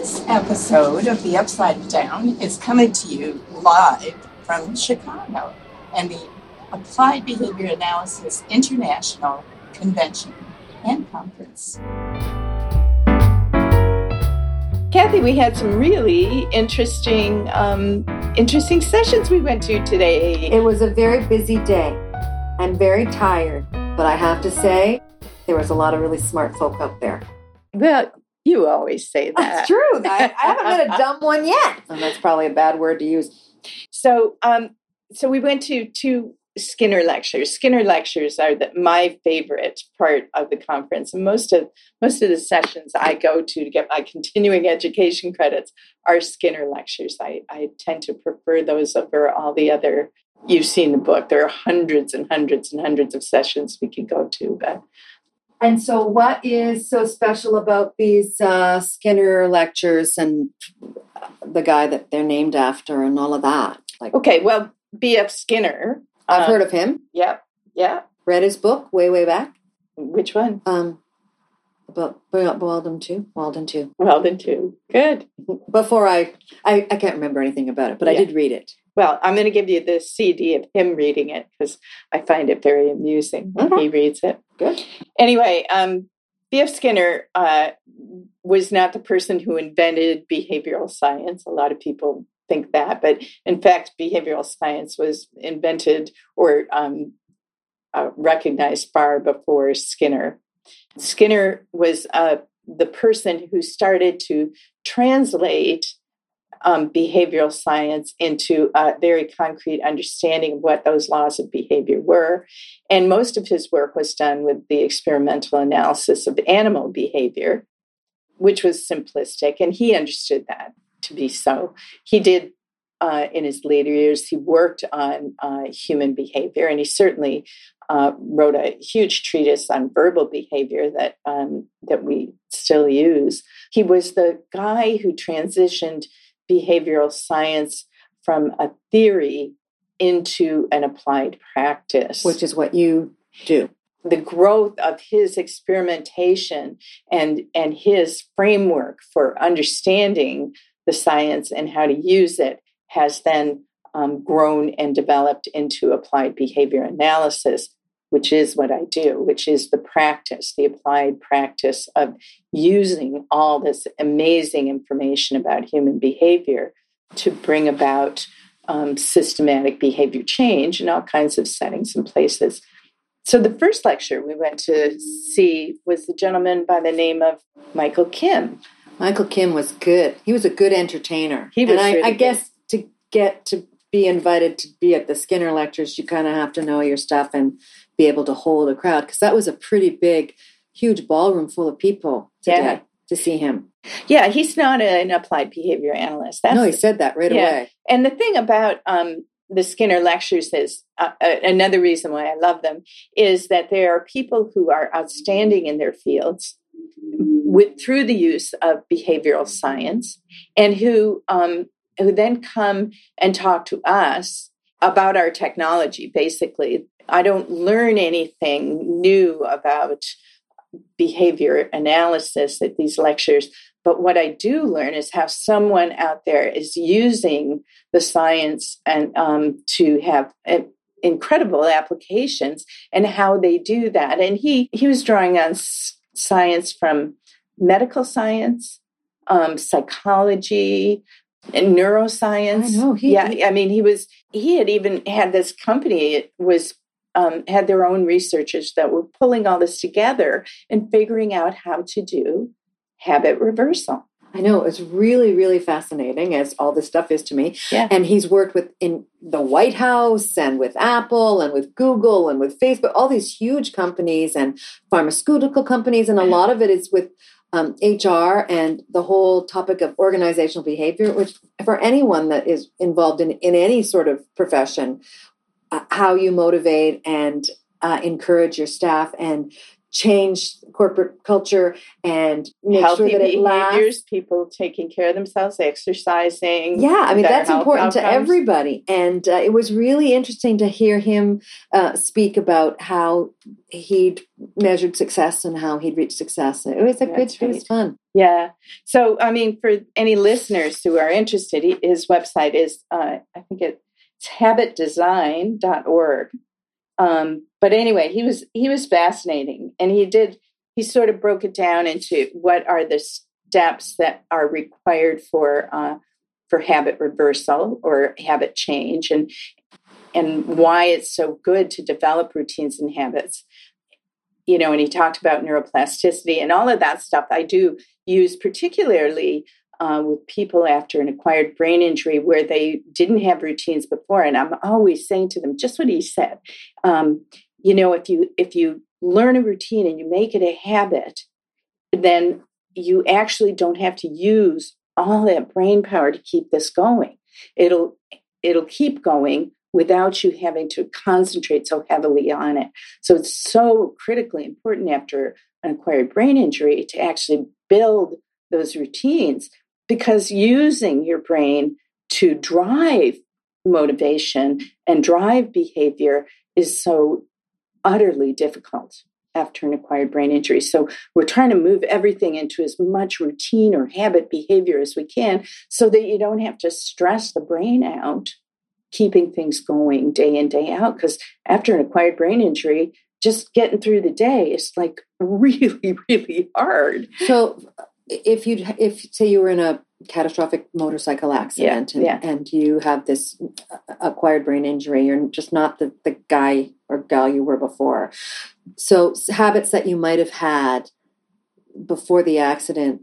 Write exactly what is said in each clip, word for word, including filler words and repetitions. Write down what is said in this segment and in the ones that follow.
This episode of The Upside Down is coming to you live from Chicago and the Applied Behavior Analysis International Convention and Conference. Kathy, we had some really interesting, um, interesting sessions we went to today. It was a very busy day. I'm very tired, but I have to say, there was a lot of really smart folk up there. Well, you always say that. That's true. I, I haven't met a dumb one yet. And that's probably a bad word to use. So, um, so we went to two Skinner lectures. Skinner lectures are the, my favorite part of the conference, and most of most of the sessions I go to to get my continuing education credits are Skinner lectures. I, I tend to prefer those over all the other. You've seen the book. There are hundreds and hundreds and hundreds of sessions we can go to, but. And so what is so special about these uh, Skinner lectures and the guy that they're named after and all of that? Like, okay, well, B F Skinner. I've um, heard of him. Yeah, yeah. Read his book way, way back. Which one? Um, about Walden two. Walden two. Walden two. Good. Before I, I, I can't remember anything about it, but yeah. I did read it. Well, I'm going to give you the C D of him reading it because I find it very amusing when mm-hmm. he reads it. Good. Anyway, um, B F Skinner uh, was not the person who invented behavioral science. A lot of people think that, but in fact, behavioral science was invented or um, uh, recognized far before Skinner. Skinner was uh, the person who started to translate Um, behavioral science into a very concrete understanding of what those laws of behavior were. And most of his work was done with the experimental analysis of animal behavior, which was simplistic. And he understood that to be so. He did, uh, in his later years, he worked on uh, human behavior, and he certainly uh, wrote a huge treatise on verbal behavior that um, that we still use. He was the guy who transitioned behavioral science from a theory into an applied practice. Which is what you do. The growth of his experimentation and, and his framework for understanding the science and how to use it has then um, grown and developed into applied behavior analysis, which is what I do, which is the practice, the applied practice of using all this amazing information about human behavior to bring about um, systematic behavior change in all kinds of settings and places. So the first lecture we went to see was the gentleman by the name of Michael Kim. Michael Kim was good. He was a good entertainer. He was and I, really I guess to get to be invited to be at the Skinner lectures, you kind of have to know your stuff and be able to hold a crowd, because that was a pretty big, huge ballroom full of people today yeah. to see him. Yeah, he's not an applied behavior analyst. That's, no, he said that right yeah. away. And the thing about um, the Skinner lectures is, uh, uh, another reason why I love them, is that there are people who are outstanding in their fields with through the use of behavioral science, and who um, who then come and talk to us about our technology, basically. I don't learn anything new about behavior analysis at these lectures, but what I do learn is how someone out there is using the science and um, to have uh, incredible applications, and how they do that. And he he was drawing on s- science from medical science, um, psychology, and neuroscience. I know. He, yeah, he, I mean, he was. He had even had this company. It was. Um, had their own researchers that were pulling all this together and figuring out how to do habit reversal. I know. It's really, really fascinating, as all this stuff is to me. Yeah. And he's worked with in the White House and with Apple and with Google and with Facebook, all these huge companies and pharmaceutical companies. And a lot of it is with um, H R and the whole topic of organizational behavior, which for anyone that is involved in, in any sort of profession, Uh, how you motivate and uh, encourage your staff and change corporate culture and make healthy sure that it behaviors, lasts. people taking care of themselves, exercising. Yeah, I mean, better that's health important to outcomes. everybody. And uh, it was really interesting to hear him uh, speak about how he'd measured success and how he'd reached success. It was a That's good, it was right. fun. Yeah. So, I mean, for any listeners who are interested, he- his website is, uh, I think it's habit design dot org. Um, but anyway, he was he was fascinating, and he did he sort of broke it down into what are the steps that are required for uh, for habit reversal or habit change, and and why it's so good to develop routines and habits. You know, and he talked about neuroplasticity and all of that stuff. I do use particularly uh, with people after an acquired brain injury where they didn't have routines before, and I'm always saying to them just what he said. Um, you know, if you if you learn a routine and you make it a habit, then you actually don't have to use all that brain power to keep this going. It'll it'll keep going without you having to concentrate so heavily on it. So it's so critically important after an acquired brain injury to actually build those routines, because using your brain to drive motivation and drive behavior is so utterly difficult after an acquired brain injury. So we're trying to move everything into as much routine or habit behavior as we can so that you don't have to stress the brain out keeping things going day in, day out. Because after an acquired brain injury, just getting through the day is like really, really hard. So if you if say you were in a catastrophic motorcycle accident yeah, and, yeah. and you have this acquired brain injury, you're just not the, the guy or gal you were before. So habits that you might have had before the accident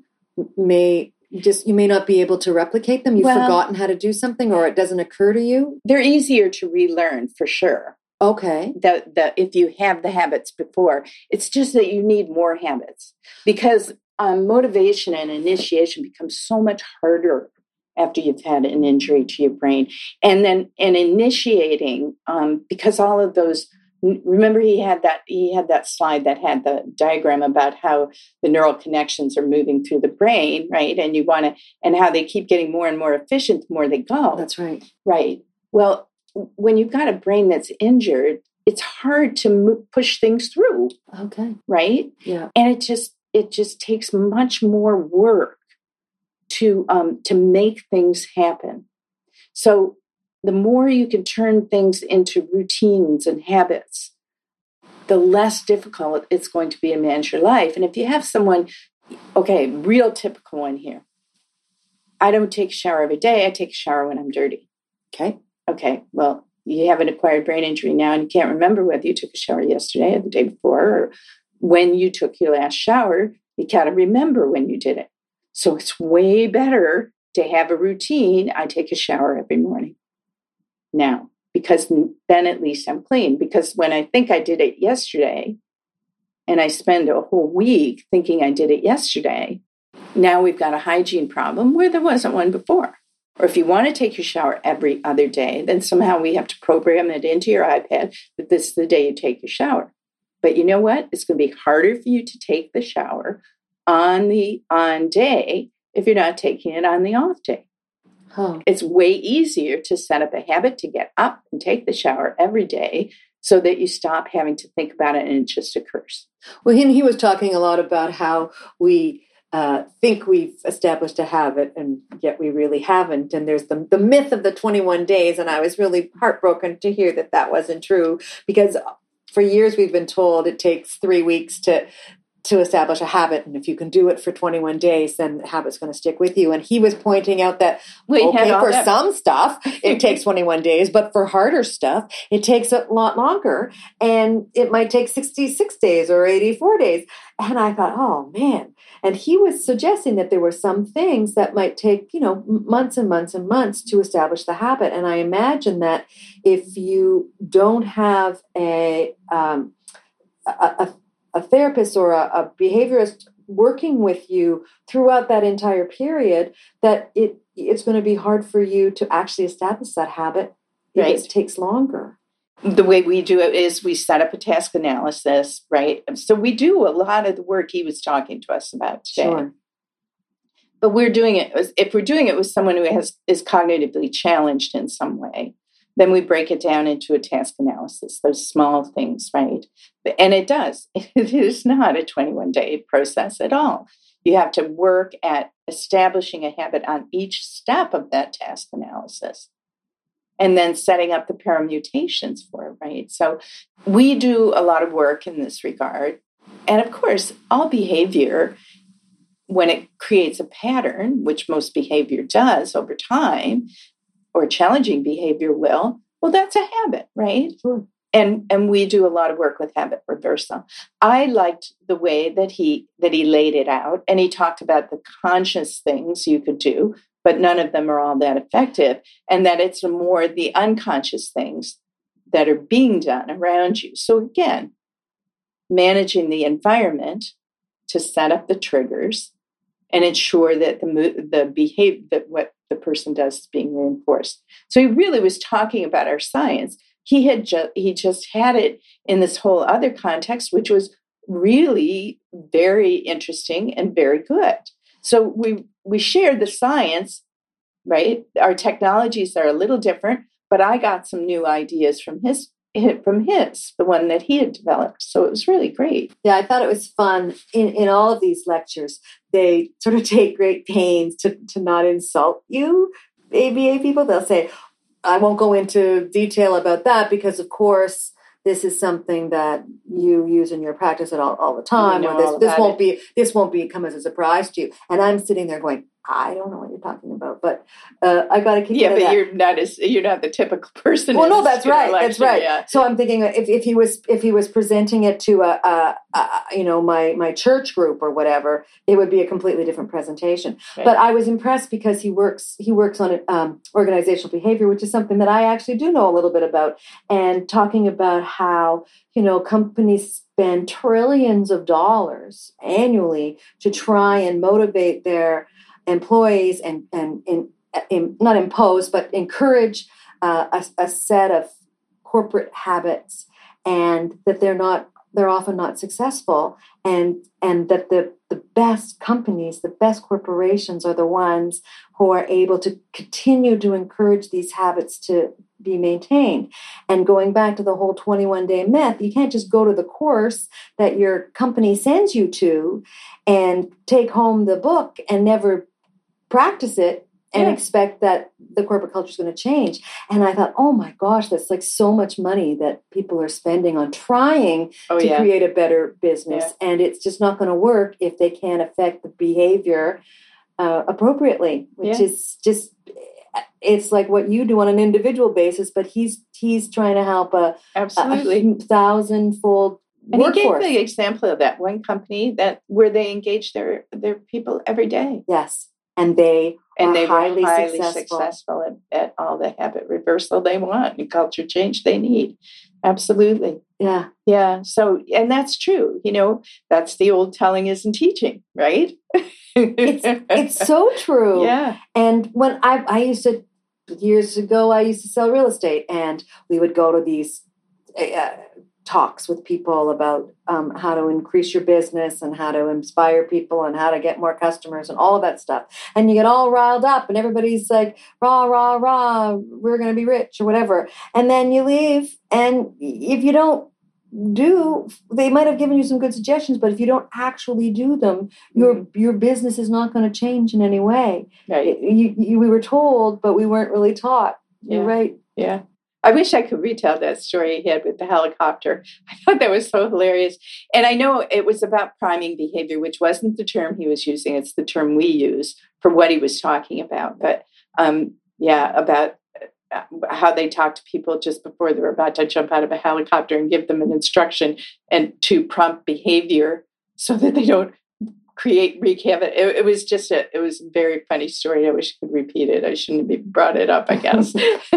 may just, you may not be able to replicate them. You've well, forgotten how to do something, or it doesn't occur to you. They're easier to relearn for sure. Okay. The, the, if you have the habits before, it's just that you need more habits, because um, motivation and initiation becomes so much harder after you've had an injury to your brain. And then and initiating, um, because all of those, remember he had that he had that slide that had the diagram about how the neural connections are moving through the brain, right? And you want to, and how they keep getting more and more efficient the more they go. That's right. Right. Well, when you've got a brain that's injured, it's hard to mo- push things through. Okay. Right. Yeah. And it just it just takes much more work to um, to make things happen. So the more you can turn things into routines and habits, the less difficult it's going to be to manage your life. And if you have someone, okay, real typical one here. I don't take a shower every day. I take a shower when I'm dirty. Okay. Okay, well, you have an acquired brain injury now and you can't remember whether you took a shower yesterday or the day before or when you took your last shower. You got to remember when you did it. So it's way better to have a routine. I take a shower every morning now, because then at least I'm clean. Because when I think I did it yesterday and I spend a whole week thinking I did it yesterday, now we've got a hygiene problem where there wasn't one before. Or if you want to take your shower every other day, then somehow we have to program it into your iPad that this is the day you take your shower. But you know what? It's going to be harder for you to take the shower on the on day if you're not taking it on the off day. Huh. It's way easier to set up a habit to get up and take the shower every day so that you stop having to think about it and it just occurs. Well, he, he was talking a lot about how we uh, think we've established a habit and yet we really haven't. And there's the, the myth of the twenty-one days. And I was really heartbroken to hear that that wasn't true, because for years we've been told it takes three weeks to to establish a habit. And if you can do it for twenty-one days, then the habit's going to stick with you. And he was pointing out that, we okay, for that. some stuff, it takes twenty-one days, but for harder stuff, it takes a lot longer. And it might take sixty-six days or eighty-four days. And I thought, oh, man. And he was suggesting that there were some things that might take, you know, months and months and months to establish the habit. And I imagine that if you don't have a, um, a, a a therapist or a, a behaviorist working with you throughout that entire period, that it it's going to be hard for you to actually establish that habit if right. it takes longer. the way we do it is we set up a task analysis, right? So we do a lot of the work he was talking to us about today. Sure. But we're doing it, if we're doing it with someone who has is cognitively challenged in some way, then we break it down into a task analysis, those small things, right? And it does. It is not a twenty-one day process at all. You have to work at establishing a habit on each step of that task analysis and then setting up the permutations for it, right? So we do a lot of work in this regard. And of course, all behavior, when it creates a pattern, which most behavior does over time, or challenging behavior will, well, that's a habit, right? Sure. And and we do a lot of work with habit reversal. I liked the way that he that he laid it out, and he talked about the conscious things you could do, but none of them are all that effective, and that it's more the unconscious things that are being done around you. So again, managing the environment to set up the triggers and ensure that the the behavior that what the person does is being reinforced. So he really was talking about our science. He had just he just had it in this whole other context, which was really very interesting and very good. So we we shared the science, right? Our technologies are a little different, but I got some new ideas from his from his, the one that he had developed. So it was really great. Yeah, I thought it was fun. In, in all of these lectures, they sort of take great pains to, to not insult you, A B A people. They'll say, I won't go into detail about that because, of course, this is something that you use in your practice at all, all the time. Or this, this won't it. be this won't be come as a surprise to you. And I'm sitting there going, I don't know what you're talking about, but uh, I got to keep. Yeah, but that. you're not as you're not the typical person. Well, no, that's right. Lecture, that's right. Yeah. So I'm thinking if, if he was if he was presenting it to a, a, a you know my my church group or whatever, it would be a completely different presentation. Right. But I was impressed because he works he works on um, organizational behavior, which is something that I actually do know a little bit about, and talking about how you know companies spend trillions of dollars annually to try and motivate their employees and, and, and, and not impose, but encourage uh, a, a set of corporate habits, and that they're not, they're often not successful, and and that the, the best companies, the best corporations are the ones who are able to continue to encourage these habits to be maintained. And going back to the whole twenty-one day myth, you can't just go to the course that your company sends you to and take home the book and never practice it and yeah. expect that the corporate culture is going to change. And I thought, oh my gosh, that's like so much money that people are spending on trying oh, to yeah. create a better business. Yeah. And it's just not going to work if they can't affect the behavior uh, appropriately, which yeah. is just, it's like what you do on an individual basis, but he's he's trying to help a, Absolutely. a thousand-fold And workforce. he gave the example of that one company that where they engage their, their people every day. Yes. And they and they highly were highly successful, successful at, at all the habit reversal they want and culture change they need. Absolutely. Yeah. Yeah. So, and that's true. You know, that's the old telling isn't teaching, right? it's it's so true. Yeah. And when I I used to years ago, I used to sell real estate, and we would go to these uh, talks with people about um, how to increase your business and how to inspire people and how to get more customers and all of that stuff. And you get all riled up and everybody's like, rah, rah, rah, we're going to be rich or whatever. And then you leave, and if you don't do, they might have given you some good suggestions, but if you don't actually do them, your mm-hmm. your business is not going to change in any way. Right. You, you, we were told, but we weren't really taught. Yeah. You're right. Yeah. I wish I could retell that story he had with the helicopter. I thought that was so hilarious. And I know it was about priming behavior, which wasn't the term he was using. It's the term we use for what he was talking about. But um, yeah, about how they talk to people just before they're about to jump out of a helicopter and give them an instruction and to prompt behavior so that they don't create wreak havoc. It, it was just a, it was a very funny story. I wish I could repeat it. I shouldn't have brought it up, I guess.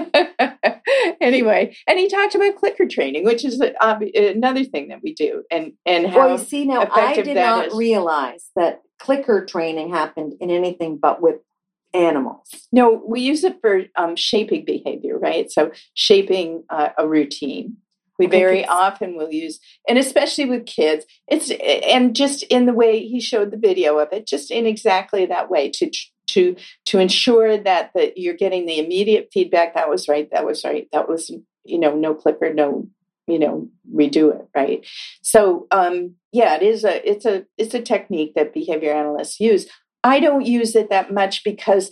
Anyway, and he talked about clicker training, which is uh, another thing that we do, and and how. Well, you see, now I did not is. realize that clicker training happened in anything but with animals. No, we use it for um, shaping behavior. behavior, right? So shaping uh, a routine. We Okay, very kids. often will use, and especially with kids, it's and just in the way he showed the video of it, just in exactly that way to to to ensure that that you're getting the immediate feedback. That was right. That was right. That was, you know, no clicker, no, you know, redo it, right? So um, yeah, it is a it's a it's a technique that behavior analysts use. I don't use it that much because,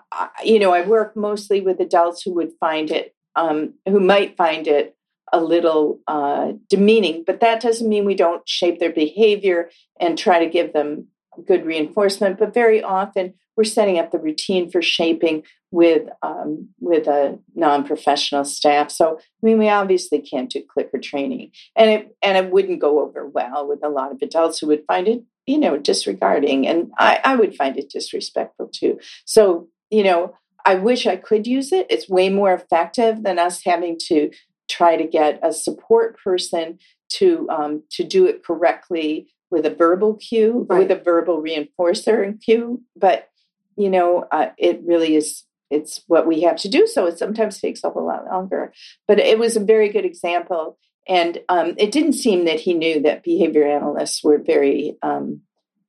you know, I work mostly with adults who would find it, um, who might find it a little uh, demeaning, but that doesn't mean we don't shape their behavior and try to give them good reinforcement. But very often we're setting up the routine for shaping with um, with a non-professional staff. So, I mean, we obviously can't do clicker training, and it and it wouldn't go over well with a lot of adults who would find it, you know, disregarding, and I, I would find it disrespectful too. So, you know, I wish I could use it. It's way more effective than us having to try to get a support person to um, to do it correctly with a verbal cue, right. with a verbal reinforcer and cue. But, you know, uh, it really is, it's what we have to do. So it sometimes takes a whole lot longer. But it was a very good example. And um, it didn't seem that he knew that behavior analysts were very, um,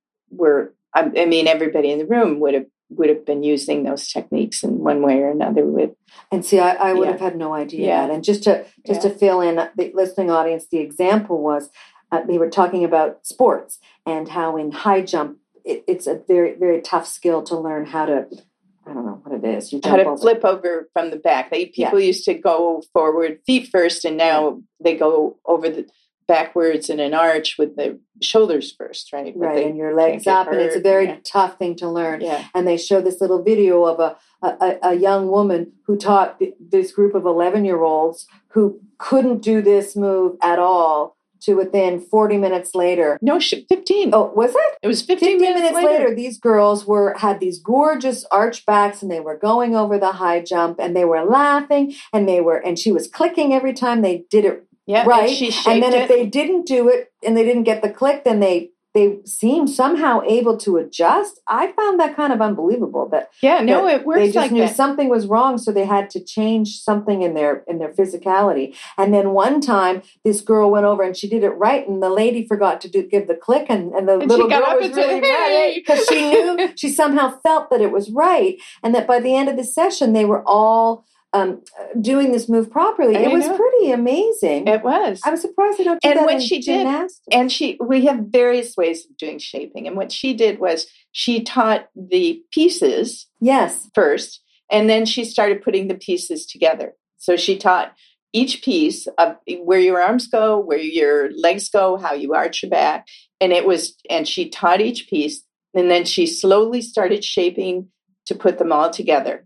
were, I, I mean, everybody in the room would have would have been using those techniques in one way or another with. And see, I, I would yeah. have had no idea yeah. that. And just to just yeah. to fill in the listening audience, the example was uh, they were talking about sports and how in high jump it, it's a very very tough skill to learn how to. I don't know what it is. You how jump to over. flip over from the back. They people yeah. used to go forward feet first, and now yeah. they go over the backwards in an arch with the shoulders first, right? But right, and your legs up, hurt. And it's a very yeah. tough thing to learn. Yeah. And they show this little video of a a, a young woman who taught this group of eleven-year-olds who couldn't do this move at all to within forty minutes later. No, fifteen. Oh, was it? It was fifteen, fifteen minutes, minutes later. later. These girls were had these gorgeous arch backs, and they were going over the high jump, and they were laughing, and they were, and she was clicking every time they did it. Yeah, right. And, she and then it. if they didn't do it and they didn't get the click, then they they seemed somehow able to adjust. I found that kind of unbelievable. That yeah, no, that it works. They just like knew that. something was wrong, so they had to change something in their in their physicality. And then one time, this girl went over and she did it right, and the lady forgot to do give the click, and, and the and little girl was really mad right because she knew she somehow felt that it was right, and that by the end of the session, they were all. Um, doing this move properly. I it was know. pretty amazing. It was. I was surprised they don't do and that what in she gymnastics. Did, and she, we have various ways of doing shaping. And what she did was she taught the pieces yes. first, and then she started putting the pieces together. So she taught each piece of where your arms go, where your legs go, how you arch your back. And it was, and she taught each piece, and then she slowly started shaping to put them all together.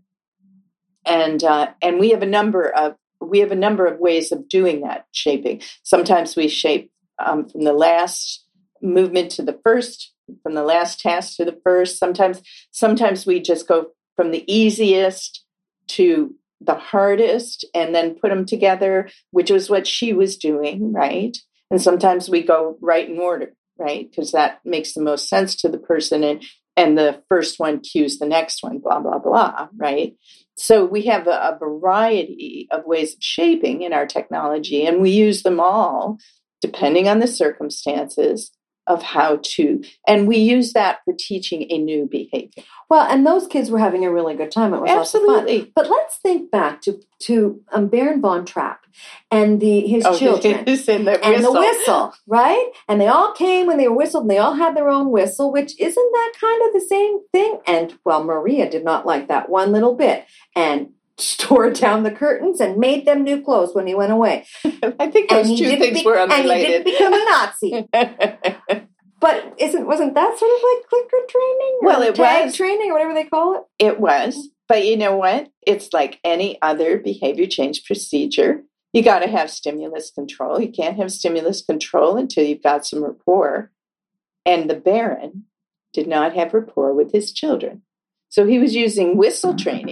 And uh, and we have a number of we have a number of ways of doing that shaping. Sometimes we shape um, from the last movement to the first, from the last task to the first. Sometimes sometimes we just go from the easiest to the hardest and then put them together, which was what she was doing, right? And sometimes we go right in order, right? Because that makes the most sense to the person, and and the first one cues the next one, blah, blah, blah, right? So we have a, a variety of ways of shaping in our technology, and we use them all depending on the circumstances of how to, and we use that for teaching a new behavior. Well, and those kids were having a really good time. It was absolutely lots of fun. But let's think back to to um, Baron von Trapp and the his oh, children and, the and the whistle, right? And they all came when they were whistled, and they all had their own whistle, which isn't that kind of the same thing? And well, Maria did not like that one little bit, and tore down the curtains and made them new clothes when he went away. I think those two things be- were unrelated. And he didn't become a Nazi. But isn't wasn't that sort of like clicker training? Or well, it tag was training or whatever they call it. It was, but you know what? It's like any other behavior change procedure. You got to have stimulus control. You can't have stimulus control until you've got some rapport. And the Baron did not have rapport with his children, so he was using whistle training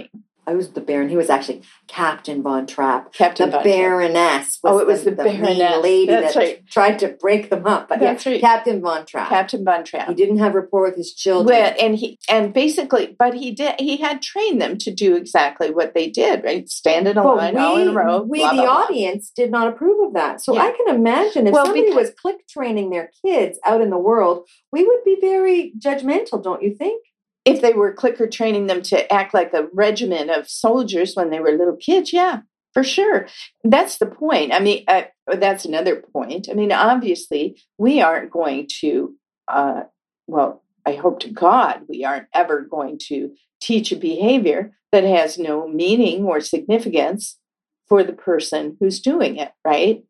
I was the Baron. He was actually Captain Von Trapp. Captain the Von Baroness. Was oh, it was the, the, the Baroness mean lady That's that right. tried to break them up. But That's yeah, right. Captain Von Trapp. Captain Von Trapp. He didn't have rapport with his children. Well, and he and basically, but he did. He had trained them to do exactly what they did. Right, stand in a but line, we, all in a row. We, blah, the blah, blah. audience, did not approve of that. So yeah. I can imagine if well, somebody because, was click training their kids out in the world, we would be very judgmental, don't you think? If they were clicker training them to act like a regiment of soldiers when they were little kids, yeah, for sure. That's the point. I mean, uh, that's another point. I mean, obviously, we aren't going to, uh, well, I hope to God we aren't ever going to teach a behavior that has no meaning or significance for the person who's doing it, right?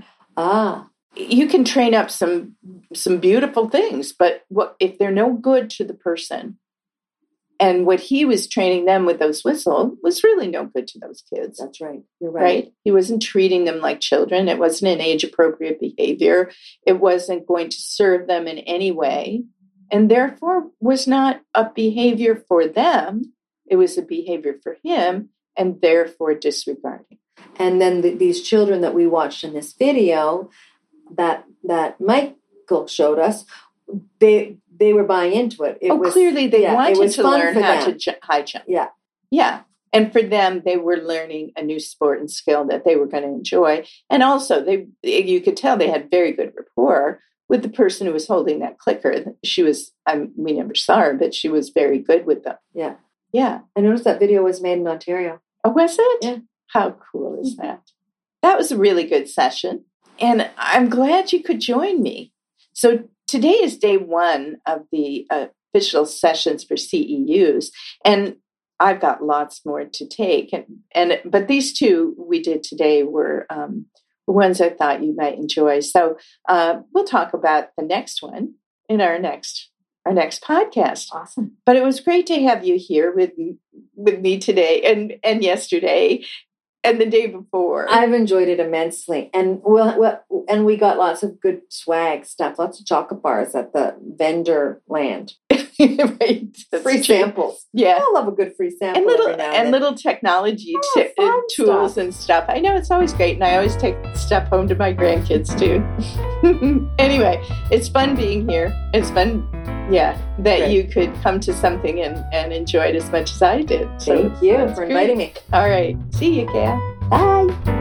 Ah. You can train up some some beautiful things, but what if they're no good to the person? And what he was training them with those whistles was really no good to those kids. That's right. You're right. Right? He wasn't treating them like children. It wasn't an age-appropriate behavior. It wasn't going to serve them in any way. And therefore was not a behavior for them. It was a behavior for him, and therefore disregarding. And then the, these children that we watched in this video that that Michael showed us, they they were buying into it. It oh, was, clearly they yeah, wanted to learn how them. to j- high jump. Yeah. Yeah. And for them, they were learning a new sport and skill that they were going to enjoy. And also, they you could tell they had very good rapport with the person who was holding that clicker. She was, um, we never saw her, but she was very good with them. Yeah. Yeah. I noticed that video was made in Ontario. Oh, was it? Yeah. How cool is that? That was a really good session. And I'm glad you could join me. So today is day one of the uh, official sessions for C E Us. And I've got lots more to take. And, and but these two we did today were um, ones I thought you might enjoy. So uh, we'll talk about the next one in our next our next podcast. Awesome. But it was great to have you here with with me today and, and yesterday and the day before. I've enjoyed it immensely. And we'll, we'll, and we got lots of good swag stuff, lots of chocolate bars at the vendor land. Right. Free true. samples. Yeah. I love a good free sample. And little every now and, and then. little technology Oh, t- fun tools stuff. and stuff. I know it's always great, and I always take stuff home to my grandkids too. Anyway, it's fun being here. It's fun, yeah, that Great. you could come to something and, and enjoy it as much as I did. So Thank you that's for great. inviting me. All right. See you, Kat. Bye.